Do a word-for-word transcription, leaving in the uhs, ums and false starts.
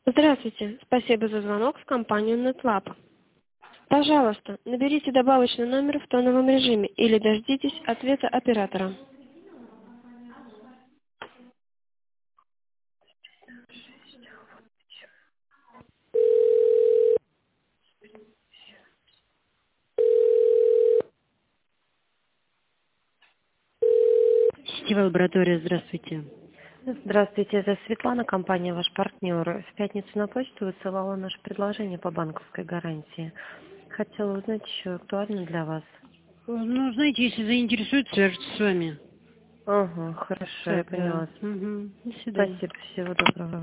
Здравствуйте. Спасибо за звонок в компанию NetLab. Пожалуйста, наберите добавочный номер в тоновом режиме или дождитесь ответа оператора. Сетевая лаборатория, здравствуйте. Здравствуйте, это Светлана, компания «Ваш партнер». В пятницу на почту высылала наше предложение по банковской гарантии. Хотела узнать, еще актуально для вас. Ну, знаете, если заинтересует, свяжутся с вами. Ага, хорошо, я Так, да. поняла. Угу. До свидания. Спасибо, всего доброго.